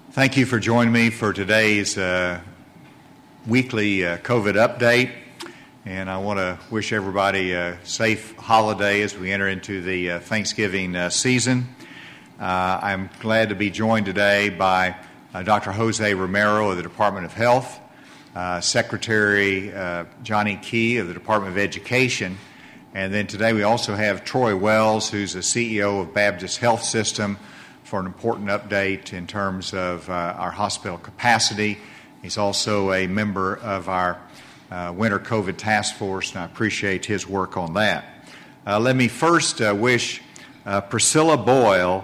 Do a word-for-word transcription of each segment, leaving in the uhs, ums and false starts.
Thank you for joining me for today's uh, weekly uh, COVID update. And I want to wish everybody a safe holiday as we enter into the uh, Thanksgiving uh, season. Uh, I'm glad to be joined today by uh, Doctor Jose Romero of the Department of Health, uh, Secretary uh, Johnny Key of the Department of Education, and then today we also have Troy Wells, who's the C E O of Baptist Health System, for an important update in terms of uh, our hospital capacity. He's also a member of our uh, Winter COVID Task Force, and I appreciate his work on that. Uh, let me first uh, wish uh, Priscilla Boyle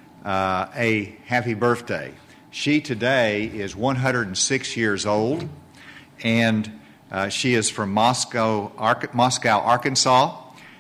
uh, a happy birthday. She today is one hundred six years old, and uh, she is from Moscow, Ar- Moscow, Arkansas,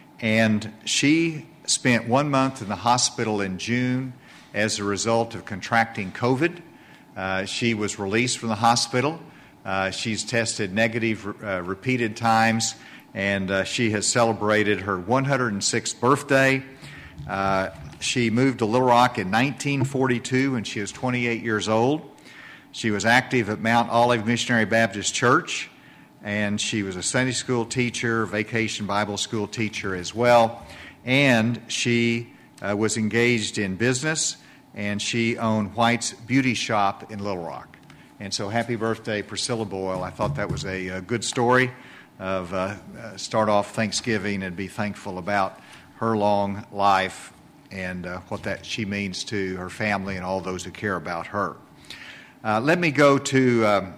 and she spent one month in the hospital in June as a result of contracting COVID. Uh, she was released from the hospital. Uh, she's tested negative uh, repeated times, and uh, she has celebrated her one hundred sixth birthday. Uh, she moved to Little Rock in nineteen forty-two when she was twenty-eight years old. She was active at Mount Olive Missionary Baptist Church, and she was a Sunday school teacher, vacation Bible school teacher as well, and she uh, was engaged in business, and she owned White's Beauty Shop in Little Rock. And so happy birthday, Priscilla Boyle. I thought that was a, a good story of uh, uh, start off Thanksgiving and be thankful about her long life and uh, what that she means to her family and all those who care about her. Uh, let me go to um,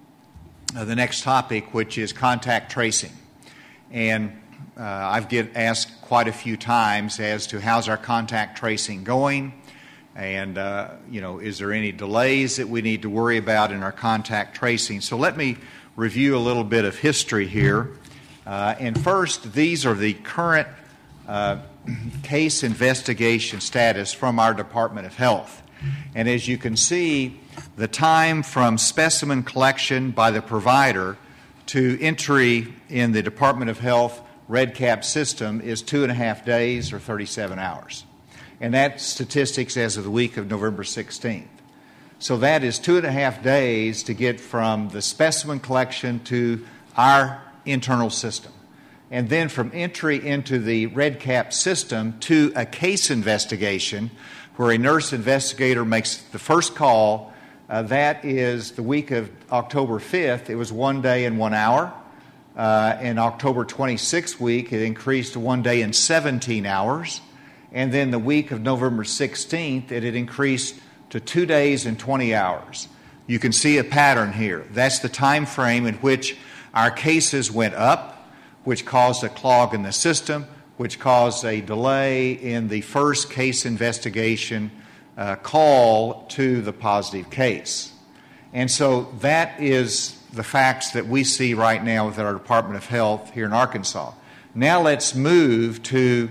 uh, the next topic, which is contact tracing. And uh, I've get asked quite a few times as to how's our contact tracing going. And, uh, you know, is there any delays that we need to worry about in our contact tracing? So let me review a little bit of history here. Uh, and first, these are the current uh, case investigation status from our Department of Health. And as you can see, the time from specimen collection by the provider to entry in the Department of Health REDCap system is two and a half days or thirty-seven hours. And that's statistics as of the week of November sixteenth. So that is two and a half days to get from the specimen collection to our internal system. And then from entry into the REDCap system to a case investigation where a nurse investigator makes the first call. Uh, that is the week of October fifth. It was one day and one hour. Uh, in October twenty-sixth week, it increased to one day and seventeen hours. And then the week of November sixteenth, it had increased to two days and twenty hours. You can see a pattern here. That's the time frame in which our cases went up, which caused a clog in the system, which caused a delay in the first case investigation uh, call to the positive case. And so that is the facts that we see right now within our Department of Health here in Arkansas. Now let's move to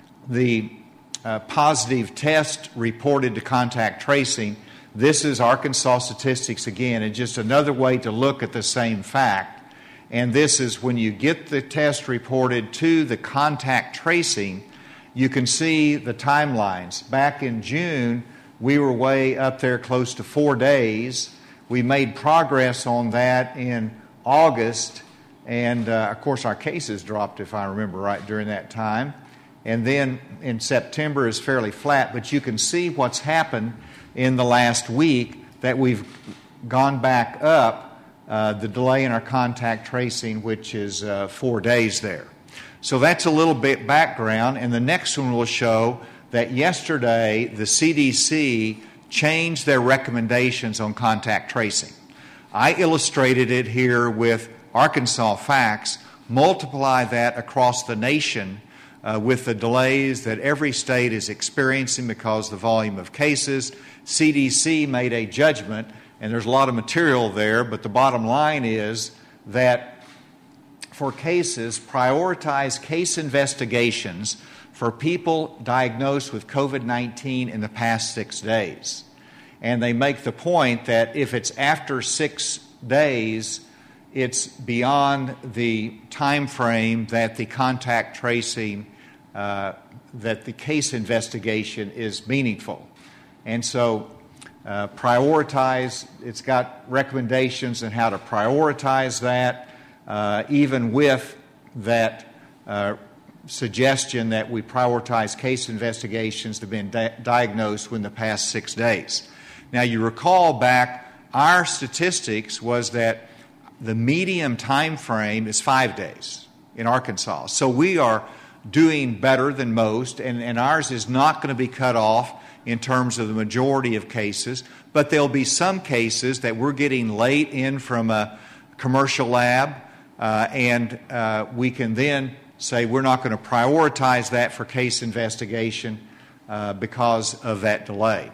the Uh, positive test reported to contact tracing. This is Arkansas statistics again, and just another way to look at the same fact. And this is when you get the test reported to the contact tracing, you can see the timelines. Back in June, we were way up there close to four days. We made progress on that in August, and uh, of course our cases dropped, if I remember right, during that time. And then in September is fairly flat, but you can see what's happened in the last week that we've gone back up, uh, the delay in our contact tracing, which is uh, four days there. So that's a little bit background, and the next one will show that yesterday the C D C changed their recommendations on contact tracing. I illustrated it here with Arkansas facts. Multiply that across the nation Uh, with the delays that every state is experiencing because of the volume of cases. C D C made a judgment, and there's a lot of material there, but the bottom line is that for cases, prioritize case investigations for people diagnosed with COVID nineteen in the past six days. And they make the point that if it's after six days, it's beyond the time frame that the contact tracing, uh, that the case investigation is meaningful. And so uh, prioritize. It's got recommendations on how to prioritize that, uh, even with that uh, suggestion that we prioritize case investigations that have been di- diagnosed within the past six days. Now, you recall back, our statistics was that the median time frame is five days in Arkansas. So we are doing better than most, and, and ours is not going to be cut off in terms of the majority of cases, but there'll be some cases that we're getting late in from a commercial lab, uh, and uh, we can then say we're not going to prioritize that for case investigation uh, because of that delay.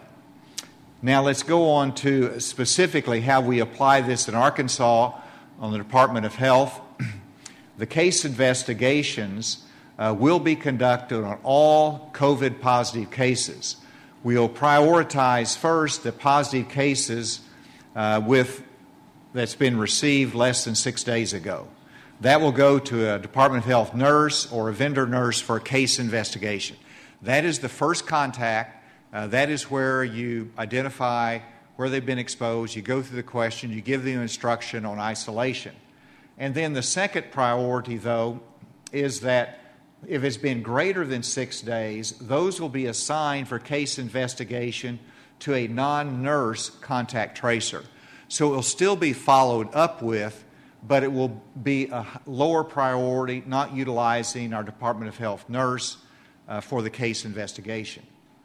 Now let's go on to specifically how we apply this in Arkansas on the Department of Health. The case investigations uh, will be conducted on all COVID-positive cases. We'll prioritize first the positive cases uh, with that's been received less than six days ago. That will go to a Department of Health nurse or a vendor nurse for a case investigation. That is the first contact. Uh, that is where you identify where they've been exposed. You go through the question. You give them instruction on isolation. And then the second priority, though, is that if it's been greater than six days, those will be assigned for case investigation to a non-nurse contact tracer. So it will still be followed up with, but it will be a lower priority, not utilizing our Department of Health nurse uh, for the case investigation.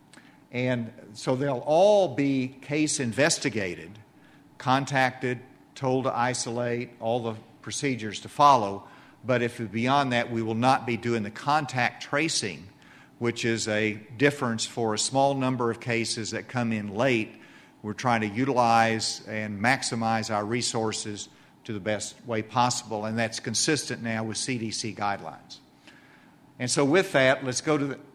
And so they'll all be case investigated, contacted, told to isolate, all the procedures to follow. But if beyond that, we will not be doing the contact tracing, which is a difference for a small number of cases that come in late. We're trying to utilize and maximize our resources to the best way possible, and that's consistent now with C D C guidelines. And so with that, let's go to the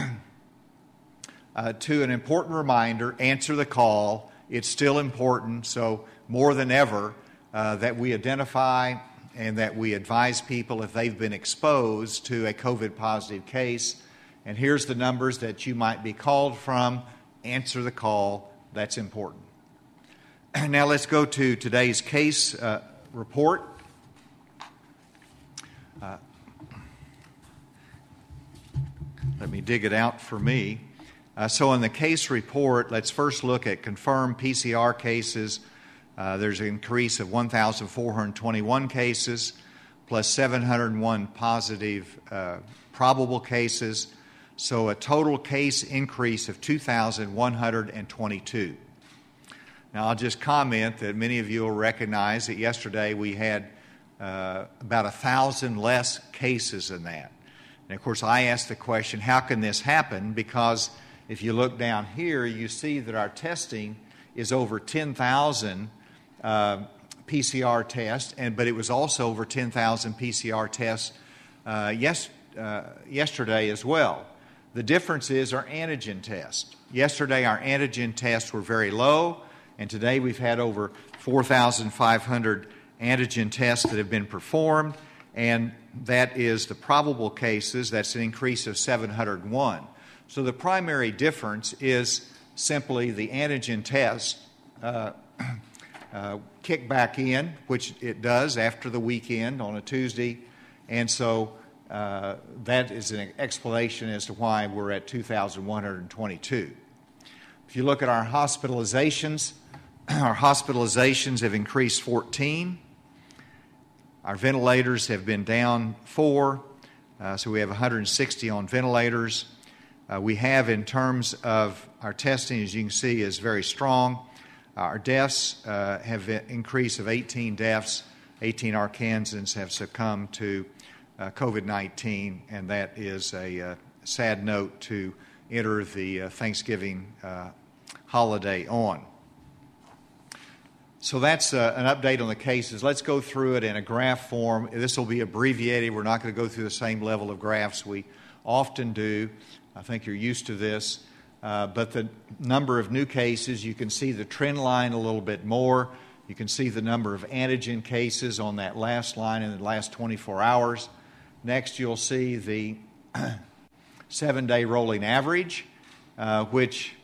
uh, to an important reminder: answer the call. It's still important, so more than ever, uh, that we identify and that we advise people if they've been exposed to a COVID-positive case. And here's the numbers that you might be called from. Answer the call. That's important. Now let's go to today's case uh, report. Uh, let me dig it out for me. Uh, so in the case report, let's first look at confirmed P C R cases. Uh, there's an increase of one thousand four hundred twenty-one cases, plus seven hundred one positive uh, probable cases. So a total case increase of two thousand one hundred twenty-two. Now, I'll just comment that many of you will recognize that yesterday we had uh, about one thousand less cases than that. And, of course, I asked the question, how can this happen? Because if you look down here, you see that our testing is over ten thousand uh, P C R tests, and but it was also over ten thousand P C R tests uh, yes, uh, yesterday as well. The difference is our antigen test. Yesterday, our antigen tests were very low, and today we've had over four thousand five hundred antigen tests that have been performed, and that is the probable cases. That's an increase of seven hundred one. So the primary difference is simply the antigen test uh, uh, kick back in, which it does after the weekend on a Tuesday, and so Uh, that is an explanation as to why we're at two thousand one hundred twenty-two. If you look at our hospitalizations, our hospitalizations have increased fourteen. Our ventilators have been down four, uh, so we have one hundred sixty on ventilators. Uh, we have, in terms of our testing, as you can see, is very strong. Our deaths uh, have an increase of eighteen deaths. eighteen Arkansans have succumbed to Uh, COVID nineteen, and that is a uh, sad note to enter the uh, Thanksgiving uh, holiday on. So that's uh, an update on the cases. Let's go through it in a graph form. This will be abbreviated. We're not going to go through the same level of graphs we often do. I think you're used to this. Uh, but the number of new cases, you can see the trend line a little bit more. You can see the number of antigen cases on that last line in the last twenty-four hours. Next, you'll see the seven-day rolling average, uh, which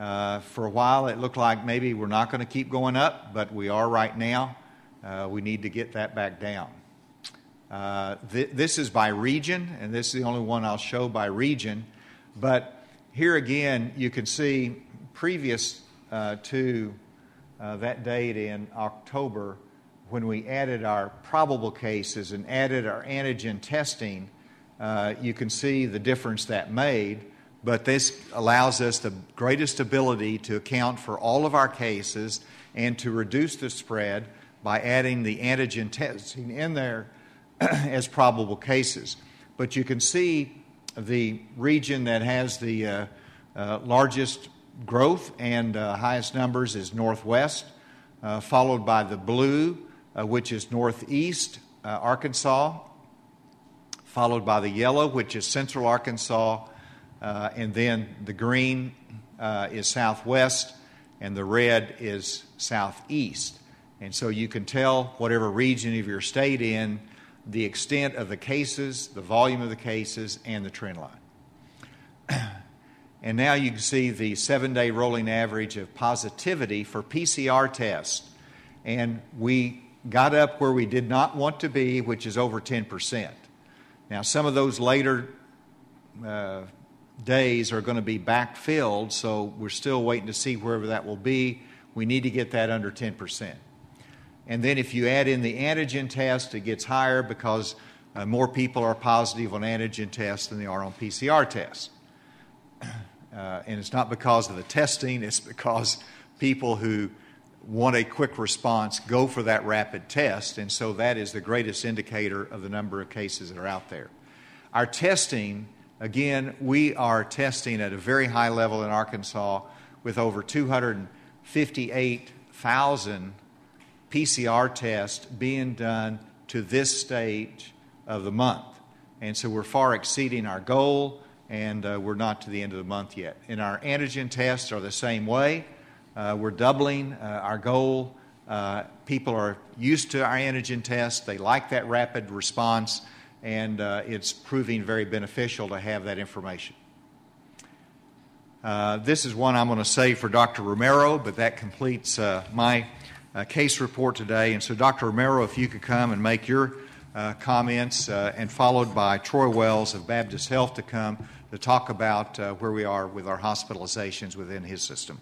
Uh, for a while, it looked like maybe we're not going to keep going up, but we are right now. Uh, we need to get that back down. Uh, th- this is by region, and this is the only one I'll show by region. But here again, you can see previous uh, to uh, that date in October, when we added our probable cases and added our antigen testing, uh, you can see the difference that made. But this allows us the greatest ability to account for all of our cases and to reduce the spread by adding the antigen testing in there as probable cases. But you can see the region that has the uh, uh, largest growth and uh, highest numbers is Northwest, uh, followed by the blue, uh, which is Northeast uh, Arkansas, followed by the yellow, which is Central Arkansas, uh, and then the green uh, is Southwest, and the red is Southeast. And so you can tell whatever region of your state in, the extent of the cases, the volume of the cases, and the trend line. And now you can see the seven-day rolling average of positivity for P C R tests. And we got up where we did not want to be, which is over ten percent. Now, some of those later uh, days are going to be backfilled, so we're still waiting to see wherever that will be. We need to get that under ten percent. And then if you add in the antigen test, it gets higher because uh, more people are positive on antigen tests than they are on P C R tests. Uh, and it's not because of the testing, it's because people who want a quick response go for that rapid test, and so that is the greatest indicator of the number of cases that are out there. Our testing, again, we are testing at a very high level in Arkansas with over two hundred fifty-eight thousand P C R tests being done to this stage of the month. And so we're far exceeding our goal, and uh, we're not to the end of the month yet. And our antigen tests are the same way. Uh, we're doubling uh, our goal. Uh, people are used to our antigen tests. They like that rapid response, and uh, it's proving very beneficial to have that information. Uh, this is one I'm going to save for Doctor Romero, but that completes uh, my uh, case report today. And so, Doctor Romero, if you could come and make your uh, comments, uh, and followed by Troy Wells of Baptist Health to come to talk about uh, where we are with our hospitalizations within his system.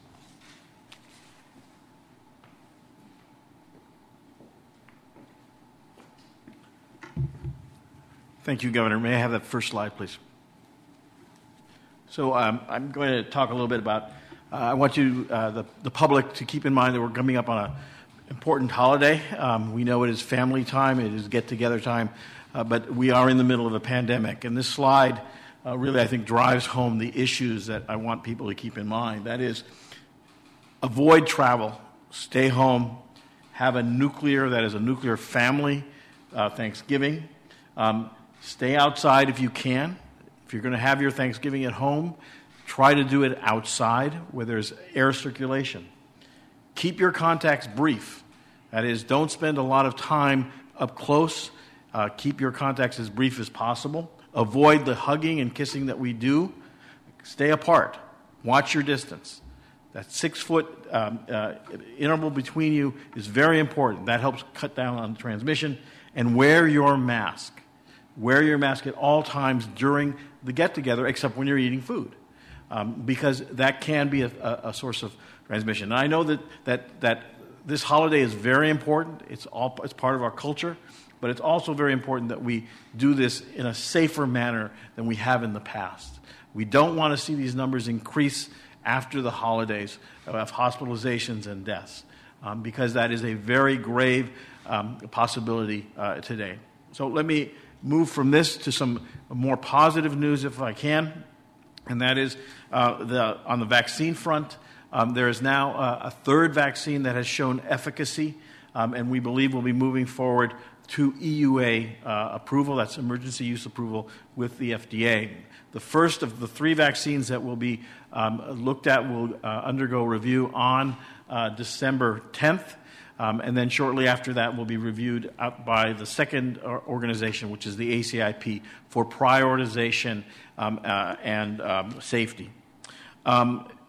Thank you, Governor. May I have that first slide, please? So um, I'm going to talk a little bit about, uh, I want you, uh, the, the public, to keep in mind that we're coming up on an important holiday. Um, we know it is family time, it is get-together time, uh, but we are in the middle of a pandemic. And this slide uh, really, I think, drives home the issues that I want people to keep in mind. That is, avoid travel, stay home, have a nuclear, that is a nuclear family uh, Thanksgiving. Um, Stay outside if you can. If you're going to have your Thanksgiving at home, try to do it outside where there's air circulation. Keep your contacts brief. That is, don't spend a lot of time up close. Uh, keep your contacts as brief as possible. Avoid the hugging and kissing that we do. Stay apart. Watch your distance. That six-foot um, uh, interval between you is very important. That helps cut down on transmission. And wear your mask. Wear your mask at all times during the get-together, except when you're eating food, um, because that can be a, a, a source of transmission. And I know that, that, that this holiday is very important. It's, all, it's part of our culture, but it's also very important that we do this in a safer manner than we have in the past. We don't want to see these numbers increase after the holidays of hospitalizations and deaths, um, because that is a very grave um, possibility uh, today. So let me move from this to some more positive news, if I can, and that is uh, the, on the vaccine front. Um, there is now uh, a third vaccine that has shown efficacy, um, and we believe we'll be moving forward to E U A uh, approval. That's emergency use approval with the F D A. The first of the three vaccines that will be um, looked at will uh, undergo review on uh, December tenth. Um, and then shortly after that will be reviewed out by the second organization, which is the A C I P, for prioritization um, uh, and um, safety. Um,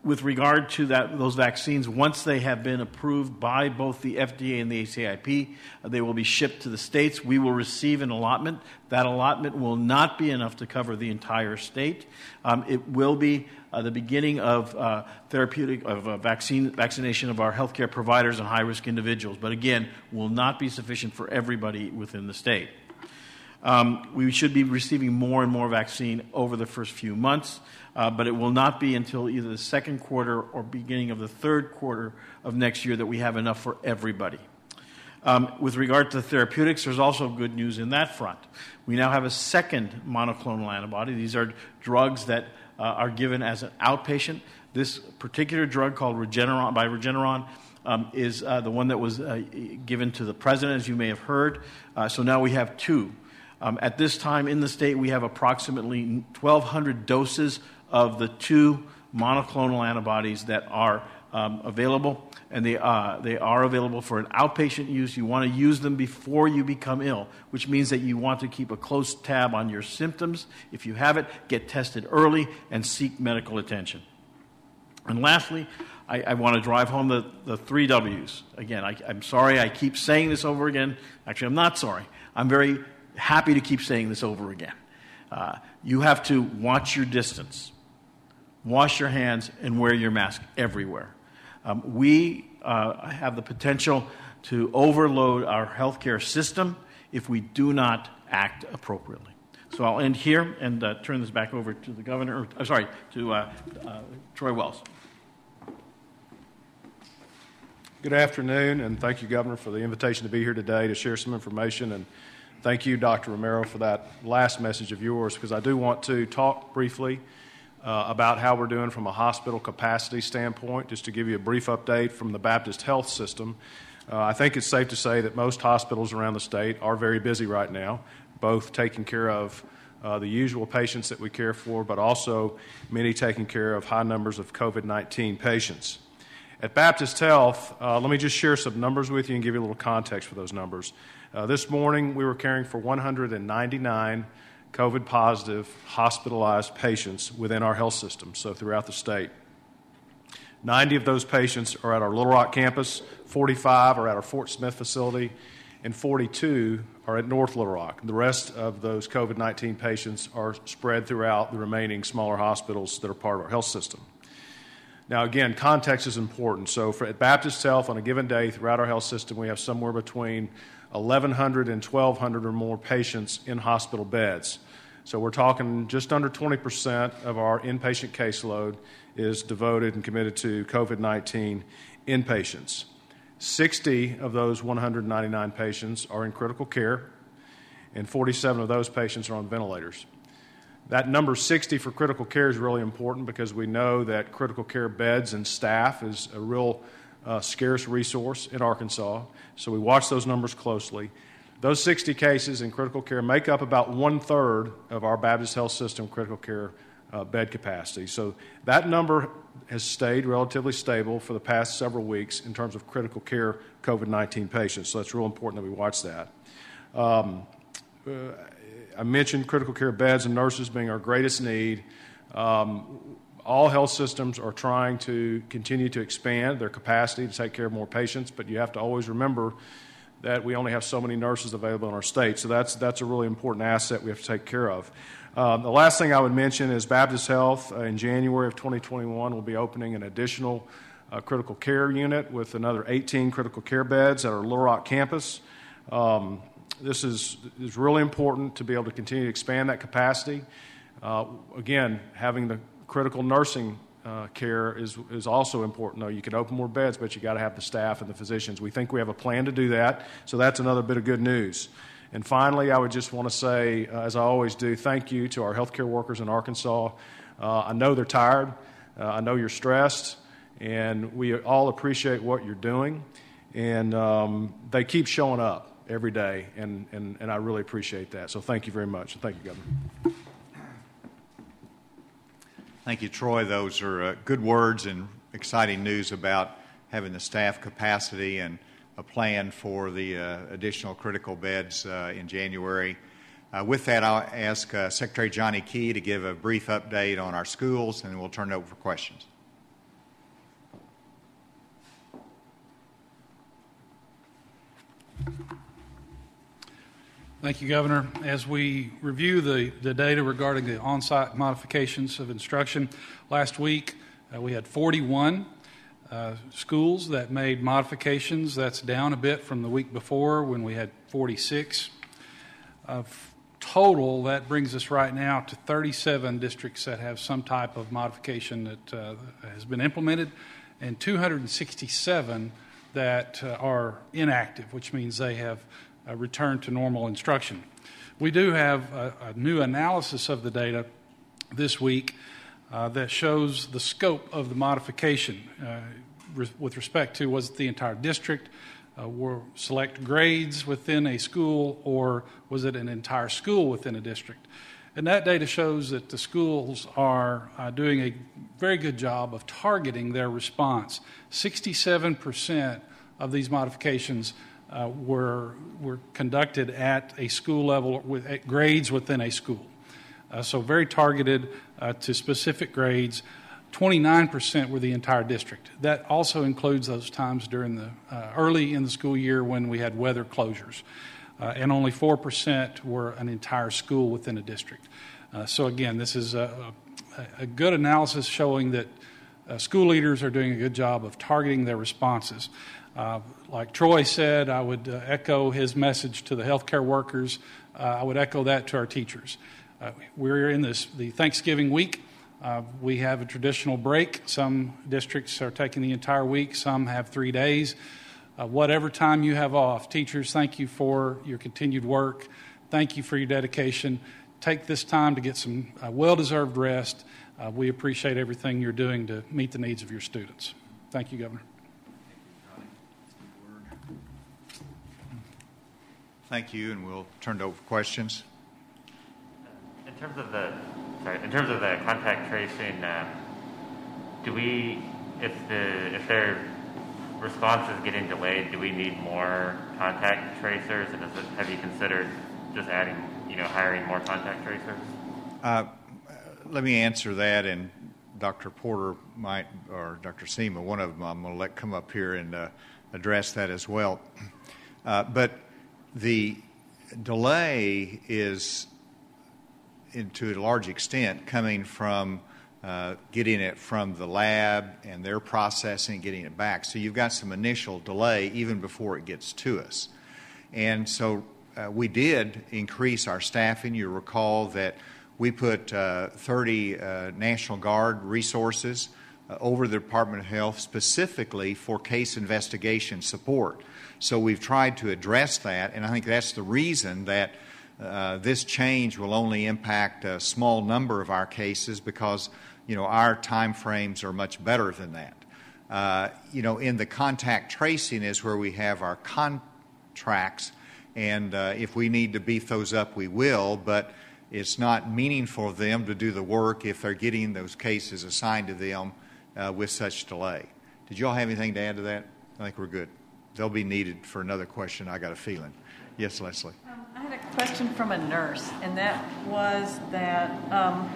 with regard to that, those vaccines, once they have been approved by both the F D A and the A C I P, uh, they will be shipped to the states. We will receive an allotment. That allotment will not be enough to cover the entire state. Um, it will be uh, the beginning of uh, therapeutic of uh, vaccine vaccination of our healthcare providers and high-risk individuals, but again, will not be sufficient for everybody within the state. Um, we should be receiving more and more vaccine over the first few months, uh, but it will not be until either the second quarter or beginning of the third quarter of next year that we have enough for everybody. Um, with regard to therapeutics, there's also good news in that front. We now have a second monoclonal antibody. These are drugs that uh, are given as an outpatient. This particular drug called Regeneron, by Regeneron, um, is uh, the one that was uh, given to the president, as you may have heard. Uh, so now we have two. Um, at this time in the state, we have approximately twelve hundred doses of the two monoclonal antibodies that are um, available, and they, uh, they are available for an outpatient use. You want to use them before you become ill, which means that you want to keep a close tab on your symptoms. If you have it, get tested early and seek medical attention. And lastly, I, I want to drive home the, the three W's. Again, I, I'm sorry I keep saying this over again. Actually, I'm not sorry. I'm very happy to keep saying this over again. Uh, you have to watch your distance, wash your hands, and wear your mask everywhere. Um, we uh, have the potential to overload our healthcare system if we do not act appropriately. So I'll end here and uh, turn this back over to the governor, or, uh, sorry, to uh, uh, Troy Wells. Good afternoon, and thank you, Governor, for the invitation to be here today to share some information. And thank you, Doctor Romero, for that last message of yours, because I do want to talk briefly uh, about how we're doing from a hospital capacity standpoint, just to give you a brief update from the Baptist Health System. Uh, I think it's safe to say that most hospitals around the state are very busy right now, both taking care of uh, the usual patients that we care for, but also many taking care of high numbers of COVID nineteen patients. At Baptist Health, uh, let me just share some numbers with you and give you a little context for those numbers. Uh, this morning, we were caring for one hundred ninety-nine COVID-positive hospitalized patients within our health system, so throughout the state. ninety of those patients are at our Little Rock campus, forty-five are at our Fort Smith facility, and forty-two are at North Little Rock. The rest of those COVID nineteen patients are spread throughout the remaining smaller hospitals that are part of our health system. Now, again, context is important. So for, at Baptist Health, on a given day throughout our health system, we have somewhere between eleven hundred and twelve hundred or more patients in hospital beds. So we're talking just under twenty percent of our inpatient caseload is devoted and committed to COVID nineteen inpatients. sixty of those one hundred ninety-nine patients are in critical care, and forty-seven of those patients are on ventilators. That number sixty for critical care is really important because we know that critical care beds and staff is a real uh, scarce resource in Arkansas, so we watch those numbers closely. Those sixty cases in critical care make up about one-third of our Baptist Health System critical care uh, bed capacity. So that number has stayed relatively stable for the past several weeks in terms of critical care COVID nineteen patients, so it's real important that we watch that. Um, uh, I mentioned critical care beds and nurses being our greatest need. Um, all health systems are trying to continue to expand their capacity to take care of more patients, but you have to always remember that we only have so many nurses available in our state, so that's, that's a really important asset we have to take care of. Um, the last thing I would mention is Baptist Health uh, in January of twenty twenty-one will be opening an additional uh, critical care unit with another eighteen critical care beds at our Little Rock campus. Um, This is, is really important to be able to continue to expand that capacity. Uh, again, having the critical nursing uh, care is, is also important, though. You can open more beds, but you got to have the staff and the physicians. We think we have a plan to do that, so that's another bit of good news. And finally, I would just want to say, uh, as I always do, thank you to our healthcare workers in Arkansas. Uh, I know they're tired. Uh, I know you're stressed, and we all appreciate what you're doing. And um, they keep showing up every day, and, and, and I really appreciate that. So thank you very much. Thank you, Governor. Thank you, Troy. Those are uh, good words and exciting news about having the staff capacity and a plan for the uh, additional critical beds uh, in January. Uh, with that, I'll ask uh, Secretary Johnny Key to give a brief update on our schools, and we'll turn it over for questions. Thank you, Governor. As we review the, the data regarding the on-site modifications of instruction, last week uh, we had forty-one uh, schools that made modifications. That's down a bit from the week before when we had forty-six. Uh, total, that brings us right now to thirty-seven districts that have some type of modification that uh, has been implemented, and two hundred sixty-seven that uh, are inactive, which means they have uh, returned to normal instruction. We do have a, a new analysis of the data this week uh, that shows the scope of the modification uh, re- with respect to, was it the entire district, uh, were select grades within a school, or was it an entire school within a district? And that data shows that the schools are uh, doing a very good job of targeting their response. sixty-seven percent of these modifications uh, were were conducted at a school level with at grades within a school. Uh, so very targeted uh, to specific grades. twenty-nine percent were the entire district. That also includes those times during the uh, early in the school year when we had weather closures. Uh, and only four percent were an entire school within a district. Uh, so again, this is a, a, a good analysis showing that uh, school leaders are doing a good job of targeting their responses. Uh, like Troy said, I would uh, echo his message to the healthcare workers. Uh, I would echo that to our teachers. Uh, we're in this the Thanksgiving week. Uh, we have a traditional break. Some districts are taking the entire week. Some have three days. Uh, whatever time you have off, teachers, thank you for your continued work. Thank you for your dedication. Take this time to get some uh, well-deserved rest. Uh, we appreciate everything you're doing to meet the needs of your students. Thank you, Governor. Thank you, and we'll turn it over for questions. In terms of the, sorry, in terms of the contact tracing, uh, do we, if the if they're response is getting delayed, do we need more contact tracers? And is it, have you considered just adding, you know, hiring more contact tracers? Uh, let me answer that, and Doctor Porter might, or Doctor Seema, one of them, I'm going to let come up here and uh, address that as well. Uh, but the delay is, in, to a large extent, coming from Uh, getting it from the lab and their processing, getting it back. So you've got some initial delay even before it gets to us. And so uh, we did increase our staffing. You recall that we put uh, thirty uh, National Guard resources uh, over the Department of Health specifically for case investigation support. So we've tried to address that, and I think that's the reason that uh, this change will only impact a small number of our cases, because you know, our time frames are much better than that. Uh, you know, in the contact tracing is where we have our contracts, and uh, if we need to beef those up, we will, but it's not meaningful for them to do the work if they're getting those cases assigned to them uh, with such delay. Did you all have anything to add to that? I think we're good. They'll be needed for another question, I got a feeling. Yes, Leslie. Um, I had a question from a nurse, and that was that um,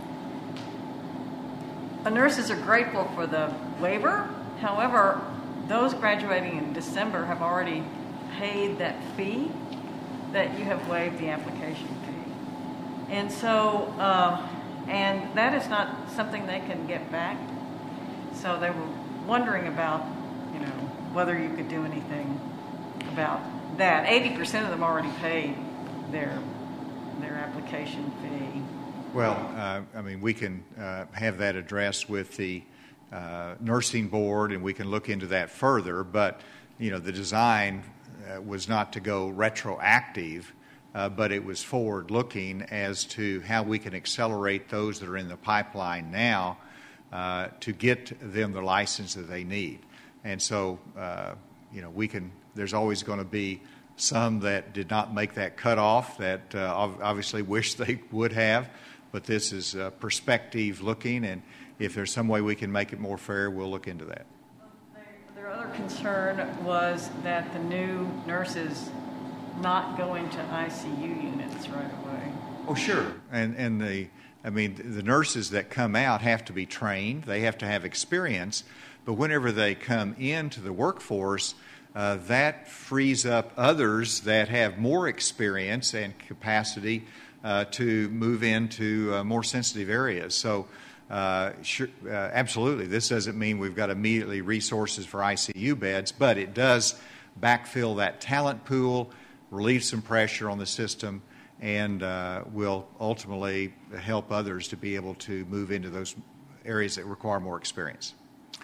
the nurses are grateful for the waiver. However, those graduating in December have already paid that fee, that you have waived the application fee. And so, uh, and that is not something they can get back. So they were wondering about, you know, whether you could do anything about that. eighty percent of them already paid their their application fee. Well, uh, I mean, we can uh, have that addressed with the uh, nursing board, and we can look into that further. But, you know, the design uh, was not to go retroactive, uh, but it was forward-looking as to how we can accelerate those that are in the pipeline now uh, to get them the license that they need. And so, uh, you know, we can. There's always going to be some that did not make that cutoff that uh, obviously wish they would have. But this is uh, perspective looking, and if there's some way we can make it more fair, we'll look into that. Their other concern was that the new nurses not go into I C U units right away. Oh, sure. And and the I mean the nurses that come out have to be trained. They have to have experience. But whenever they come into the workforce, uh, that frees up others that have more experience and capacity uh, to move into uh, more sensitive areas. So, uh, sure, uh, absolutely, this doesn't mean we've got immediately resources for I C U beds, but it does backfill that talent pool, relieve some pressure on the system, and uh, will ultimately help others to be able to move into those areas that require more experience.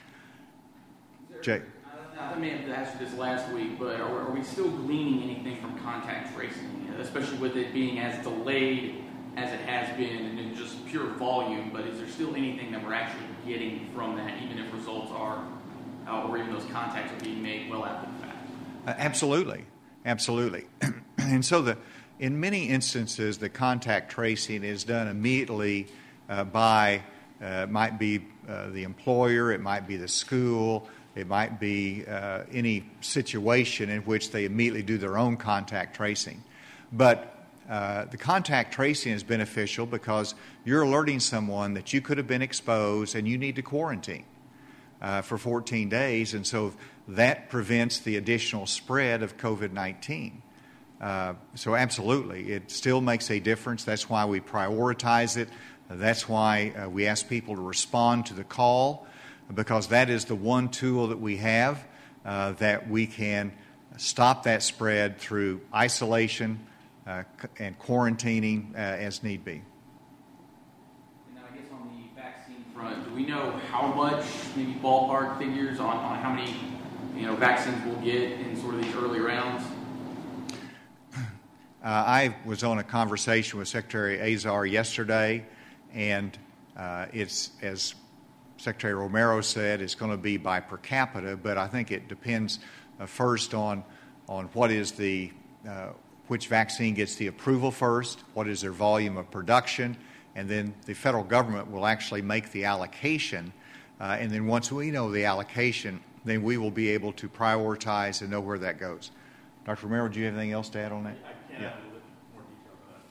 Jay. I may have asked you this last week, but are, are we still gleaning anything from contact tracing, especially with it being as delayed as it has been and in just pure volume? But is there still anything that we're actually getting from that, even if results are, uh, or even those contacts are being made well after the fact? Uh, absolutely, absolutely. And so the in many instances, the contact tracing is done immediately uh, by, uh, might be uh, the employer, it might be the school, it might be uh, any situation in which they immediately do their own contact tracing. But uh, the contact tracing is beneficial because you're alerting someone that you could have been exposed and you need to quarantine uh, for fourteen days, and so that prevents the additional spread of COVID nineteen. Uh, so absolutely, it still makes a difference. That's why we prioritize it. That's why uh, we ask people to respond to the call, because that is the one tool that we have uh, that we can stop that spread through isolation uh, and quarantining uh, as need be. And then I guess on the vaccine front, do we know how much, maybe ballpark figures on, on how many you know vaccines we'll get in sort of these early rounds? Uh, I was on a conversation with Secretary Azar yesterday, and uh, it's as Secretary Romero said, it's going to be by per capita, but I think it depends uh, first on on what is the uh, which vaccine gets the approval first, what is their volume of production, and then the federal government will actually make the allocation, uh, and then once we know the allocation, then we will be able to prioritize and know where that goes. Doctor Romero, do you have anything else to add on that? I can add a little bit more detail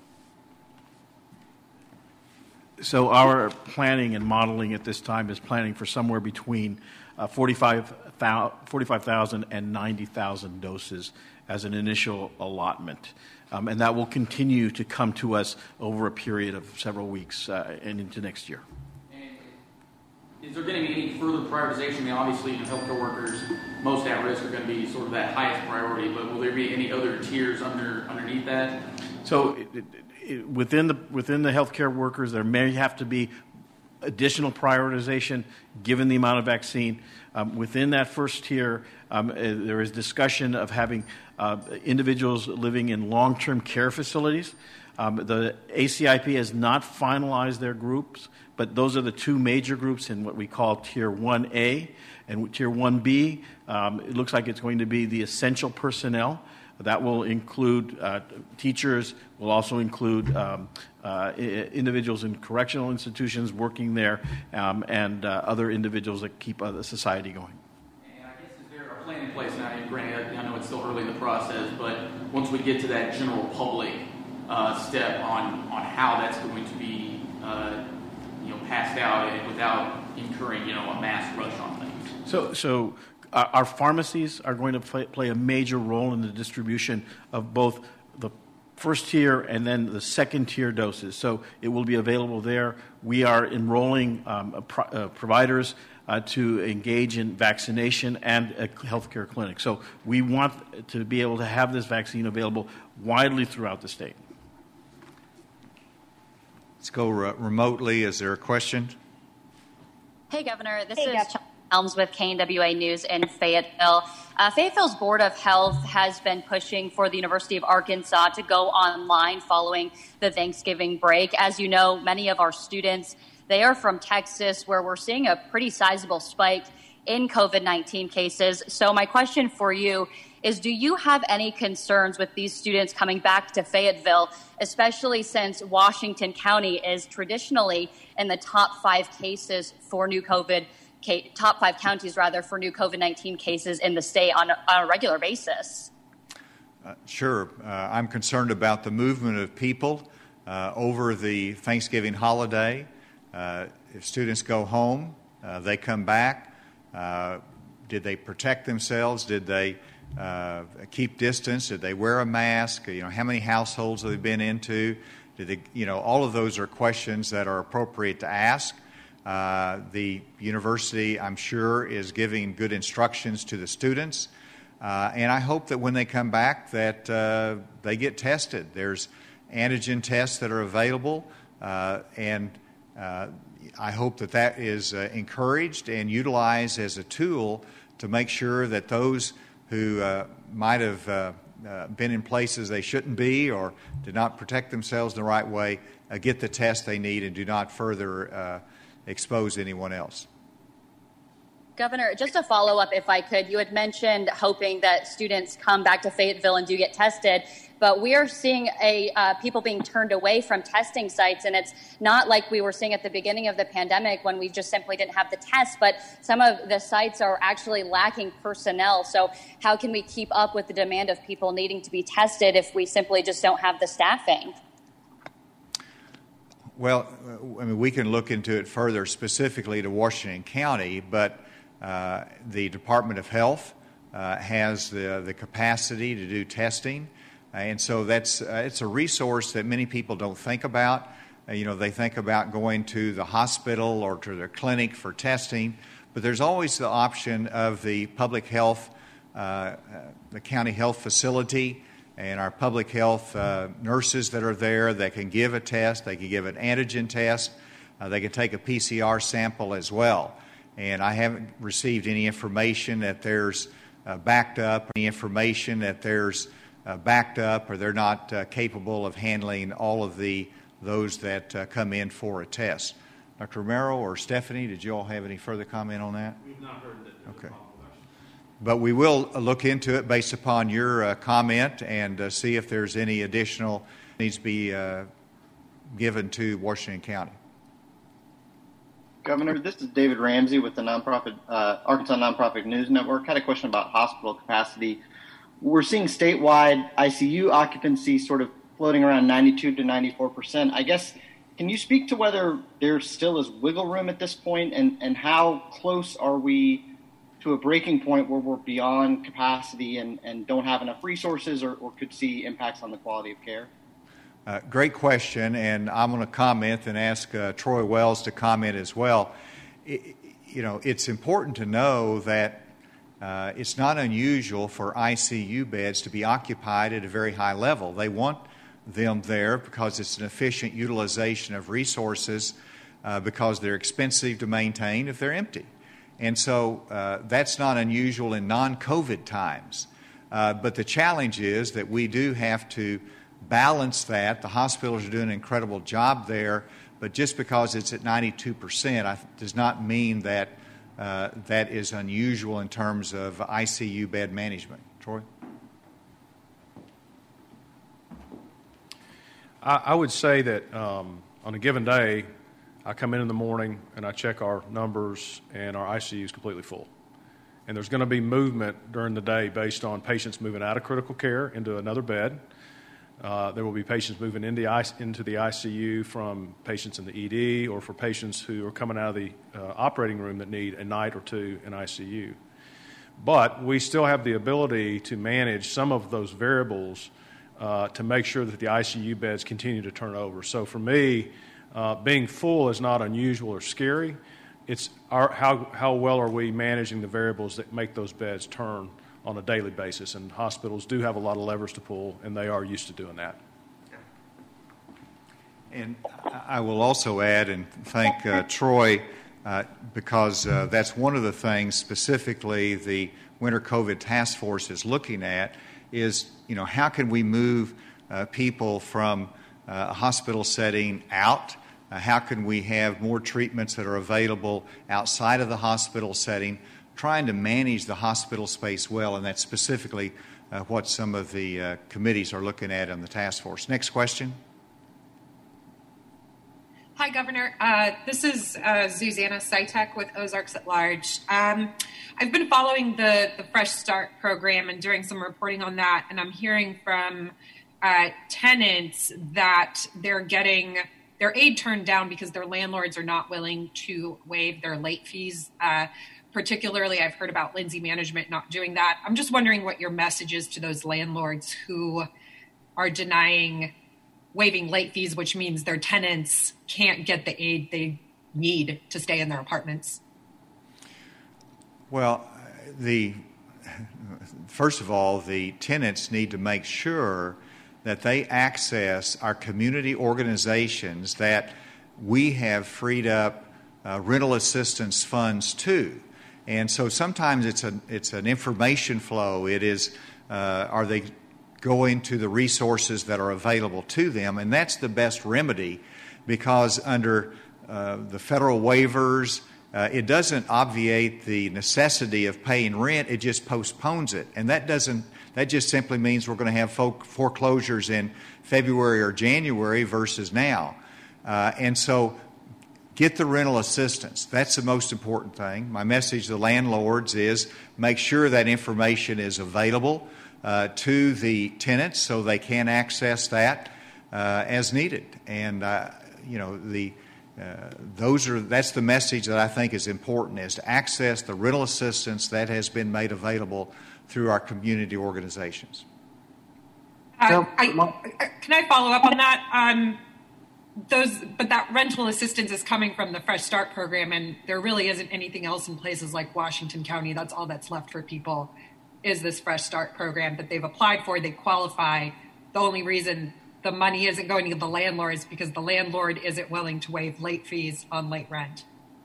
to that. So our planning and modeling at this time is planning for somewhere between uh, forty-five thousand and ninety thousand doses as an initial allotment. Um, and that will continue to come to us over a period of several weeks uh, and into next year. And is there going to be any further prioritization? I mean, obviously, you know, healthcare workers most at risk are going to be sort of that highest priority, but will there be any other tiers under underneath that? So it, it, it, within the within the healthcare workers, there may have to be additional prioritization given the amount of vaccine. Um, within that first tier, um, uh, there is discussion of having uh, individuals living in long-term care facilities. Um, the A C I P has not finalized their groups, but those are the two major groups in what we call Tier one A. And Tier one B, um, it looks like it's going to be the essential personnel. That will include uh, teachers, will also include um, uh, I- individuals in correctional institutions working there, um, and uh, other individuals that keep uh, the society going. And I guess is there a plan in place now? And granted, I know it's still early in the process, but once we get to that general public uh, step on, on how that's going to be uh, you know, passed out and without incurring you know, a mass rush on things. So, so uh, our pharmacies are going to play, play a major role in the distribution of both the first tier and then the second tier doses. So it will be available there. We are enrolling um, uh, pro- uh, providers uh, to engage in vaccination and a healthcare clinic. So we want to be able to have this vaccine available widely throughout the state. Let's go re- remotely. Is there a question? Hey, Governor. This Hey, is Governor. Chelsea Helms with K N W A News in Fayetteville. Uh, Fayetteville's Board of Health has been pushing for the University of Arkansas to go online following the Thanksgiving break. As you know, many of our students, they are from Texas, where we're seeing a pretty sizable spike in COVID nineteen cases. So my question for you is, do you have any concerns with these students coming back to Fayetteville, especially since Washington County is traditionally in the top five cases for new COVID, top five counties rather, for new COVID nineteen cases in the state on a, on a regular basis? Uh, sure. Uh, I'm concerned about the movement of people uh, over the Thanksgiving holiday. Uh, if students go home, uh, they come back. Uh, did they protect themselves? Did they uh, keep distance? Did they wear a mask? You know, how many households have they been into? Did they, you know, all of those are questions that are appropriate to ask. Uh, the university, I'm sure, is giving good instructions to the students. Uh, and I hope that when they come back that uh, they get tested. There's antigen tests that are available, uh, and uh, I hope that that is uh, encouraged and utilized as a tool to make sure that those who uh, might have uh, uh, been in places they shouldn't be or did not protect themselves in the right way uh, get the test they need and do not further uh, expose anyone else. Governor, just a follow-up, if I could. You had mentioned hoping that students come back to Fayetteville and do get tested, but we are seeing a uh, people being turned away from testing sites, and it's not like we were seeing at the beginning of the pandemic when we just simply didn't have the tests, but some of the sites are actually lacking personnel. So how can we keep up with the demand of people needing to be tested if we simply just don't have the staffing? Well, I mean, we can look into it further specifically to Washington County, but Uh, the Department of Health uh, has the, the capacity to do testing, uh, and so that's uh, it's a resource that many people don't think about. Uh, you know, they think about going to the hospital or to their clinic for testing, but there's always the option of the public health, uh, uh, the county health facility, and our public health uh, nurses that are there that can give a test. They can give an antigen test. Uh, they can take a P C R sample as well. And I haven't received any information that there's uh, backed up, any information that there's uh, backed up or they're not uh, capable of handling all of the those that uh, come in for a test. Doctor Romero or Stephanie, did you all have any further comment on that? We've not heard that. Okay. But we will look into it based upon your uh, comment and uh, see if there's any additional needs to be uh, given to Washington County. Governor, this is David Ramsey with the nonprofit uh, Arkansas Nonprofit News Network. I had a question about hospital capacity. We're seeing statewide I C U occupancy sort of floating around ninety-two to ninety-four percent. I guess, can you speak to whether there still is wiggle room at this point, and, and how close are we to a breaking point where we're beyond capacity and, and don't have enough resources or, or could see impacts on the quality of care? Uh, great question, and I'm going to comment and ask uh, Troy Wells to comment as well. It, you know, it's important to know that uh, it's not unusual for I C U beds to be occupied at a very high level. They want them there because it's an efficient utilization of resources uh, because they're expensive to maintain if they're empty. And so uh, that's not unusual in non-COVID times. Uh, but the challenge is that we do have to balance that. The hospitals are doing an incredible job there, but just because it's at ninety-two percent I, does not mean that uh, that is unusual in terms of I C U bed management. Troy? I, I would say that um, on a given day, I come in in the morning and I check our numbers and our I C U is completely full. And there's going to be movement during the day based on patients moving out of critical care into another bed. Uh, there will be patients moving in the I- into the I C U from patients in the E D or for patients who are coming out of the uh, operating room that need a night or two in I C U. But we still have the ability to manage some of those variables uh, to make sure that the I C U beds continue to turn over. So for me, uh, being full is not unusual or scary. It's our, how, how well are we managing the variables that make those beds turn on a daily basis, and hospitals do have a lot of levers to pull, and they are used to doing that. And I will also add and thank uh, Troy uh, because uh, that's one of the things specifically the Winter COVID Task Force is looking at is, you know, how can we move uh, people from uh, a hospital setting out? Uh, how can we have more treatments that are available outside of the hospital setting? Trying to manage the hospital space well, and that's specifically uh, what some of the uh, committees are looking at in the task force. Next question. Hi, Governor. Uh, this is uh, Zuzanna Sitek with Ozarks at Large. Um, I've been following the, the Fresh Start program and doing some reporting on that, and I'm hearing from uh, tenants that they're getting their aid turned down because their landlords are not willing to waive their late fees uh, particularly, I've heard about Lindsay Management not doing that. I'm just wondering what your message is to those landlords who are denying waiving late fees, which means their tenants can't get the aid they need to stay in their apartments. Well, the first of all, the tenants need to make sure that they access our community organizations that we have freed up uh, rental assistance funds to. And so sometimes it's, a, it's an information flow. It is, uh, are they going to the resources that are available to them? And that's the best remedy, because under uh, the federal waivers, uh, it doesn't obviate the necessity of paying rent. It just postpones it. And that doesn't, that just simply means we're going to have foreclosures in February or January versus now. Uh, and so get the rental assistance. That's the most important thing. My message to the landlords is make sure that information is available uh, to the tenants so they can access that uh, as needed. And, uh, you know, the uh, those are that's the message that I think is important, is to access the rental assistance that has been made available through our community organizations. Uh, I, can I follow up on that? Um, those, but that rental assistance is coming from the Fresh Start program, and there really isn't anything else in places like Washington County. That's all that's left for people is this Fresh Start program that they've applied for. They qualify. The only reason the money isn't going to the landlord is because the landlord isn't willing to waive late fees on late rent.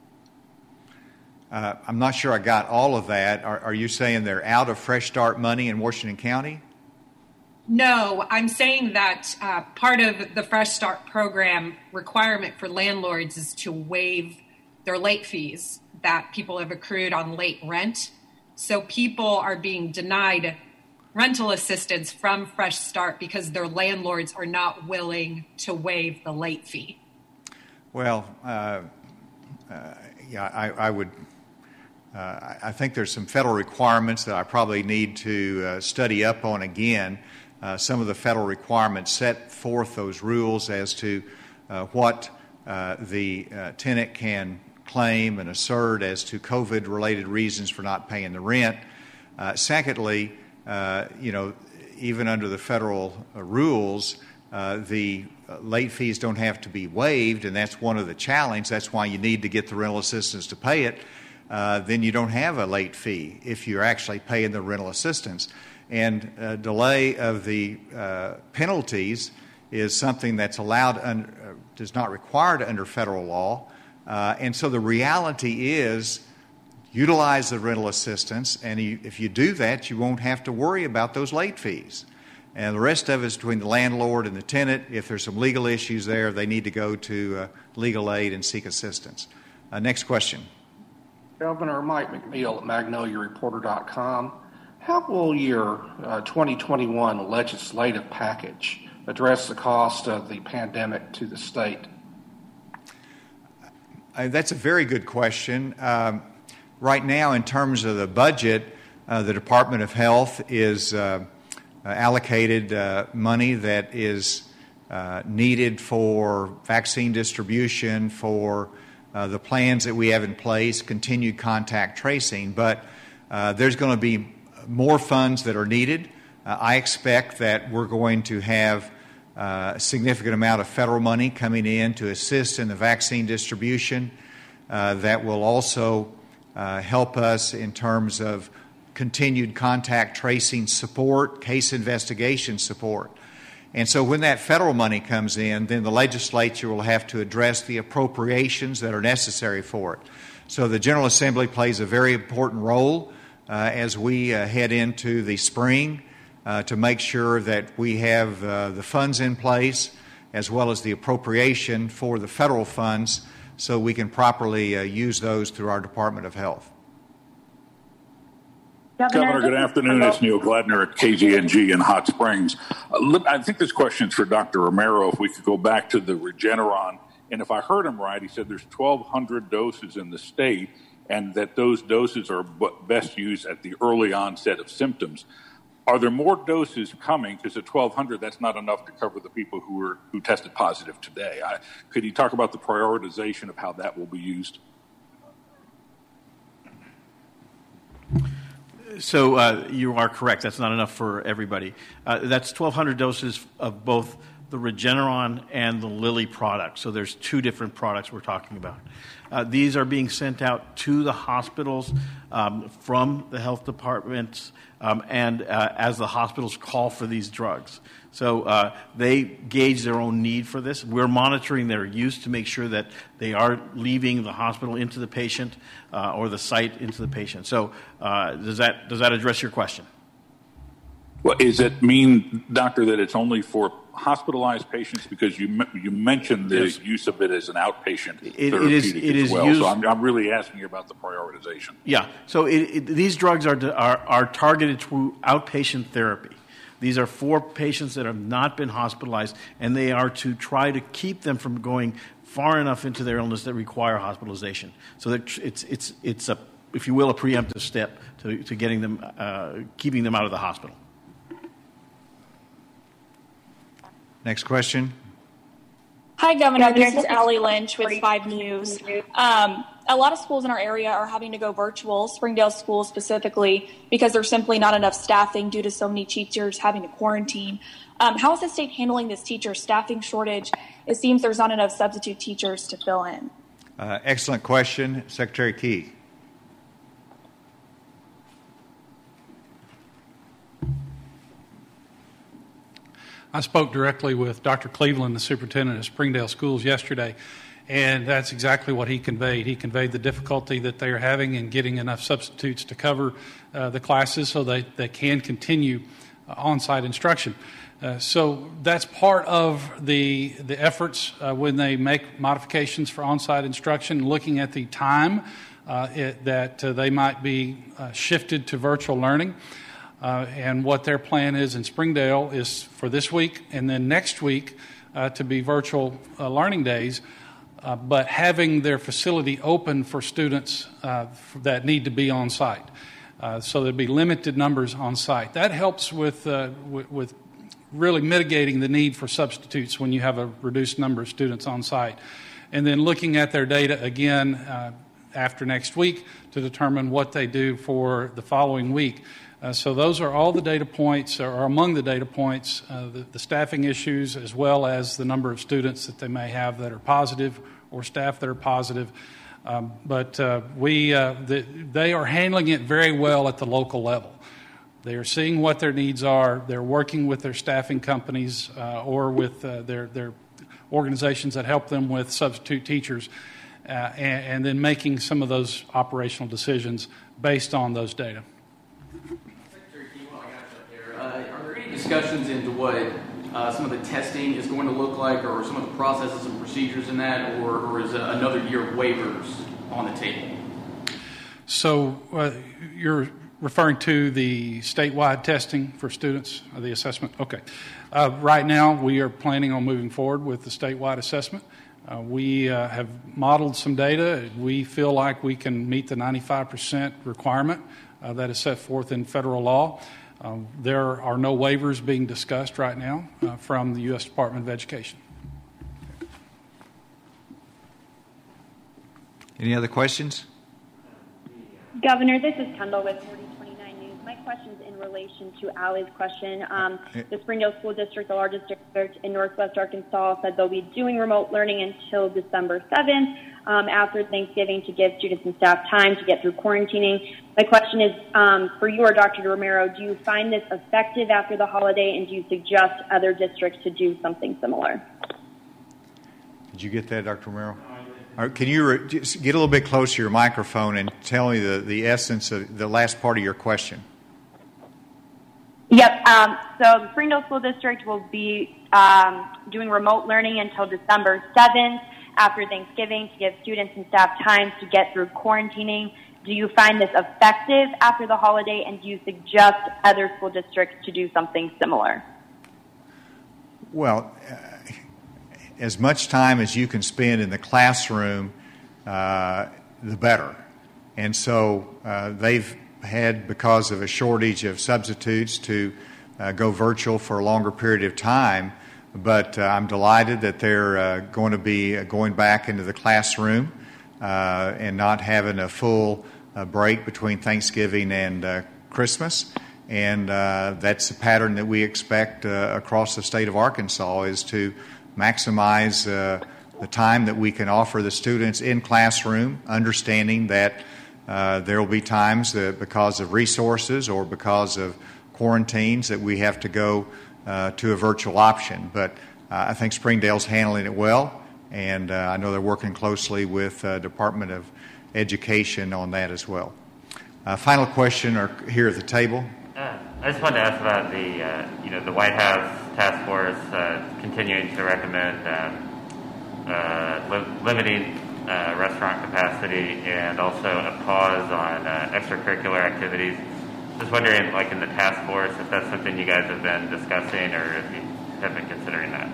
Uh, I'm not sure I got all of that. Are, are you saying they're out of Fresh Start money in Washington County? No, I'm saying that uh, part of the Fresh Start program requirement for landlords is to waive their late fees that people have accrued on late rent. So people are being denied rental assistance from Fresh Start because their landlords are not willing to waive the late fee. Well, uh, uh, yeah, I, I would... Uh, I think there's some federal requirements that I probably need to uh, study up on again. Uh, some of the federal requirements set forth those rules as to uh, what uh, the uh, tenant can claim and assert as to COVID-related reasons for not paying the rent. Uh, secondly, uh, you know, even under the federal uh, rules, uh, the uh, late fees don't have to be waived, and that's one of the challenges. That's why you need to get the rental assistance to pay it. Uh, then you don't have a late fee if you're actually paying the rental assistance. And uh, delay of the uh, penalties is something that's allowed, un- uh, is not required under federal law. Uh, and so the reality is utilize the rental assistance, and you, if you do that, you won't have to worry about those late fees. And the rest of it is between the landlord and the tenant. If there's some legal issues there, they need to go to uh, legal aid and seek assistance. Uh, next question. Governor Mike McNeil at Magnolia Reporter dot com. How will your uh, twenty twenty-one legislative package address the cost of the pandemic to the state? Uh, that's a very good question. Um, right now, in terms of the budget, uh, the Department of Health is uh, uh, allocated uh, money that is uh, needed for vaccine distribution, for Uh, the plans that we have in place, continued contact tracing, but uh, there's going to be more funds that are needed. Uh, I expect that we're going to have uh, a significant amount of federal money coming in to assist in the vaccine distribution uh, that will also uh, help us in terms of continued contact tracing support, case investigation support. And so when that federal money comes in, then the legislature will have to address the appropriations that are necessary for it. So the General Assembly plays a very important role uh, as we uh, head into the spring uh, to make sure that we have uh, the funds in place as well as the appropriation for the federal funds so we can properly uh, use those through our Department of Health. Governor, Governor good afternoon. It's Neil Gladner at K Z N G in Hot Springs. Uh, I think this question is for Doctor Romero. If we could go back to the Regeneron, and if I heard him right, he said there's twelve hundred doses in the state, and that those doses are best used at the early onset of symptoms. Are there more doses coming? Because at twelve hundred, that's not enough to cover the people who were who tested positive today. I, could you talk about the prioritization of how that will be used? So uh, you are correct. That's not enough for everybody. Uh, that's twelve hundred doses of both the Regeneron and the Lilly product. So there's two different products we're talking about. Uh, these are being sent out to the hospitals um, from the health departments um, and uh, as the hospitals call for these drugs. So uh, they gauge their own need for this. We're monitoring their use to make sure that they are leaving the hospital into the patient uh, or the site into the patient. So uh, does that does that address your question? Well, does it mean, doctor, that it's only for hospitalized patients? Because you you mentioned the yes. use of it as an outpatient it, therapeutic it is, it as is well. Used, so I'm, I'm really asking you about the prioritization. Yeah. So it, it, these drugs are, are are targeted to outpatient therapy. These are for patients that have not been hospitalized, and they are to try to keep them from going far enough into their illness that require hospitalization. So that it's it's it's a, if you will, a preemptive step to, to getting them, uh, keeping them out of the hospital. Next question. Hi, Governor. This is Allie Lynch with five News. Um, a lot of schools in our area are having to go virtual, Springdale schools specifically, because there's simply not enough staffing due to so many teachers having to quarantine. Um, how is the state handling this teacher staffing shortage? It seems there's not enough substitute teachers to fill in. Uh, excellent question. Secretary Key. I spoke directly with Doctor Cleveland, the superintendent of Springdale Schools, yesterday, and that's exactly what he conveyed. He conveyed the difficulty that they are having in getting enough substitutes to cover uh, the classes so they, they can continue uh, on-site instruction. Uh, so that's part of the, the efforts uh, when they make modifications for on-site instruction, looking at the time uh, it, that uh, they might be uh, shifted to virtual learning. Uh, and what their plan is in Springdale is for this week and then next week uh, to be virtual uh, learning days, uh, but having their facility open for students uh, that need to be on site. Uh, so there'd be limited numbers on site. That helps with, uh, with, with really mitigating the need for substitutes when you have a reduced number of students on site. And then looking at their data again uh, after next week to determine what they do for the following week. Uh, so those are all the data points, or among the data points, uh, the, the staffing issues, as well as the number of students that they may have that are positive or staff that are positive. Um, but uh, we, uh, the, they are handling it very well at the local level. They are seeing what their needs are. They're working with their staffing companies uh, or with uh, their, their organizations that help them with substitute teachers, uh, and, and then making some of those operational decisions based on those data. Uh, are there any discussions into what uh, some of the testing is going to look like, or some of the processes and procedures in that, or, or is another year of waivers on the table? So uh, you're referring to the statewide testing for students, or the assessment? Okay. Uh, right now, we are planning on moving forward with the statewide assessment. Uh, we uh, have modeled some data. We feel like we can meet the ninety-five percent requirement uh, that is set forth in federal law. Um, there are no waivers being discussed right now uh, from the U S Department of Education. Any other questions? Governor, this is Kendall with forty twenty-nine News. My question is in relation to Allie's question. Um, the Springdale School District, the largest district in Northwest Arkansas, said they'll be doing remote learning until December seventh. Um, after Thanksgiving, to give students and staff time to get through quarantining. My question is, um, for you or Doctor Romero, do you find this effective after the holiday, and do you suggest other districts to do something similar? Did you get that, Doctor Romero? All right, can you re- just get a little bit closer to your microphone and tell me the, the essence of the last part of your question? Yep. Um, so the Springdale School District will be um, doing remote learning until December seventh. After Thanksgiving, to give students and staff time to get through quarantining. Do you find this effective after the holiday, and do you suggest other school districts to do something similar? Well, uh, as much time as you can spend in the classroom, uh, the better. And so uh, they've had, because of a shortage of substitutes, to uh, go virtual for a longer period of time. But uh, I'm delighted that they're uh, going to be going back into the classroom uh, and not having a full uh, break between Thanksgiving and uh, Christmas, and uh, that's a pattern that we expect uh, across the state of Arkansas, is to maximize uh, the time that we can offer the students in classroom, understanding that uh, there will be times that because of resources or because of quarantines that we have to go uh, to a virtual option. But uh, I think Springdale's handling it well, and uh, I know they're working closely with uh, Department of Education on that as well. Uh, final question are here at the table. Uh, I just wanted to ask about the, uh, you know, the White House task force uh, continuing to recommend um, uh, li- limiting uh, restaurant capacity and also a pause on uh, extracurricular activities. Just wondering, like in the task force, if that's something you guys have been discussing or if you have been considering that.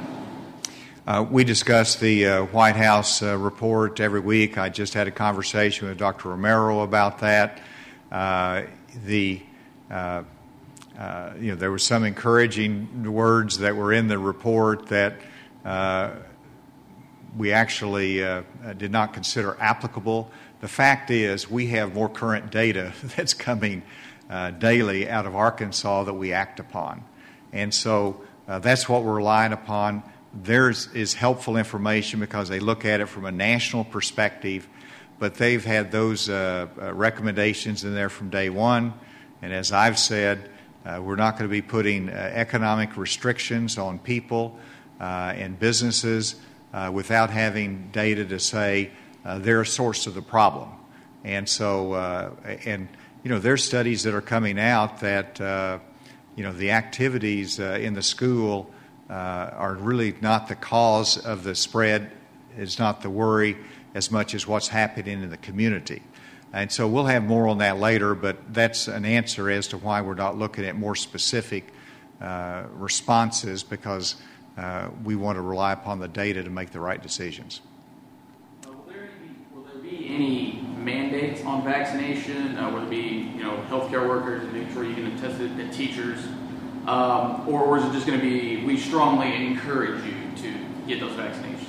Uh, we discuss the uh, White House uh, report every week. I just had a conversation with Doctor Romero about that. Uh, the uh, uh, you know, there were some encouraging words that were in the report that uh, we actually uh, did not consider applicable. The fact is, we have more current data that's coming uh, daily out of Arkansas that we act upon, and so uh, that's what we're relying upon. Theirs is helpful information because they look at it from a national perspective, but they've had those uh, uh, recommendations in there from day one. And as I've said, uh, we're not going to be putting uh, economic restrictions on people uh, and businesses uh, without having data to say uh, they're a source of the problem. And so, uh, and you know, there's studies that are coming out that uh, you know the activities uh, in the school uh, are really not the cause of the spread. Is not the worry as much as what's happening in the community. And so we'll have more on that later, but that's an answer as to why we're not looking at more specific uh, responses, because uh, we want to rely upon the data to make the right decisions. Uh, will, there be, will there be any mandates on vaccination? Uh, will there be, you know, healthcare workers and making sure you can test it, the teachers? Um, or, or is it just going to be, we strongly encourage you to get those vaccinations?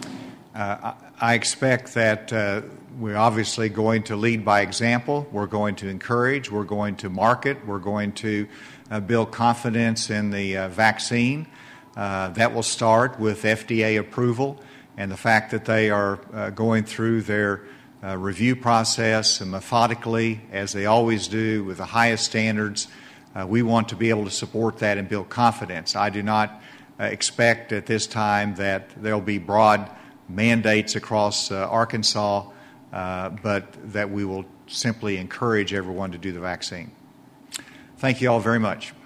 Uh, I expect that uh, we're obviously going to lead by example. We're going to encourage. We're going to market. We're going to uh, build confidence in the uh, vaccine. Uh, that will start with F D A approval and the fact that they are uh, going through their uh, review process and methodically, as they always do, with the highest standards. Uh, we want to be able to support that and build confidence. I do not uh, expect at this time that there will be broad mandates across uh, Arkansas, uh, but that we will simply encourage everyone to do the vaccine. Thank you all very much.